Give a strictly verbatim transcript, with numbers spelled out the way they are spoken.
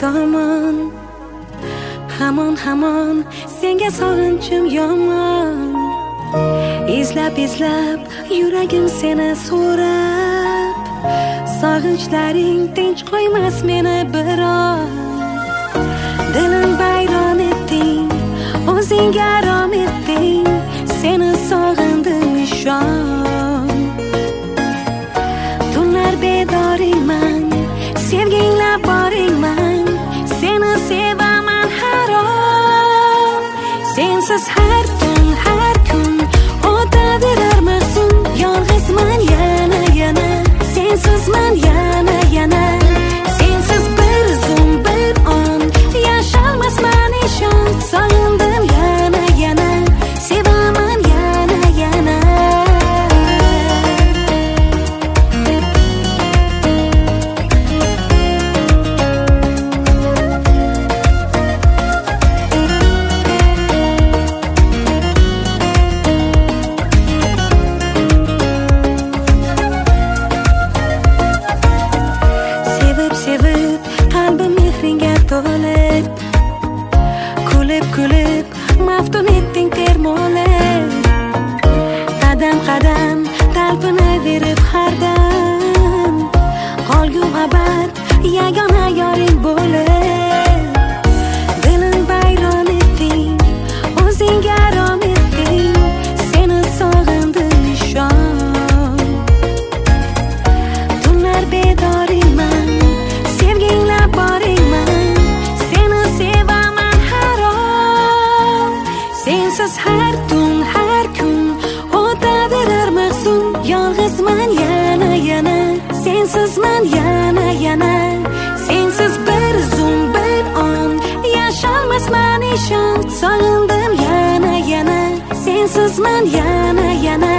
tomon. Hamon hamon senga sog'inchim yomon. Izlab izlab yuragim seni so'rab, sog'inchlaring tinch qo'ymas meni biroz. Dilim vayron etding, o'zingga rom etding, seni sog'indim ishon. Tunlar bedoringman, sevgingla boringman, seni sevaman har on. Sensiz har tun har kun o'taverar mahzun, yolg'izman yana yana, sensizman yana yana. Sensiz bir zum bir on yasholmasman ishon, sog'indim yana yana, sevaman yana yana. Sevib sevib qalbim mehringga to'lib, kulib kulib maftun etding termolib. Qadam qadam talpinaverib har dam, qolgu abad yagona yoring bo'lib. Dilim vayron etding, o'zingga rom etding, seni sog'indim ishon. Tunlar bedoringman, sevgingla boringman, seni sevaman har on. Sensiz har tun har kun o'taverar mahzun, yolg'izman yana yana, sensizman yana yana. Sensiz bir zum bir on yasholmasman ishon, sog'indim yana yana, sensizman yana yana.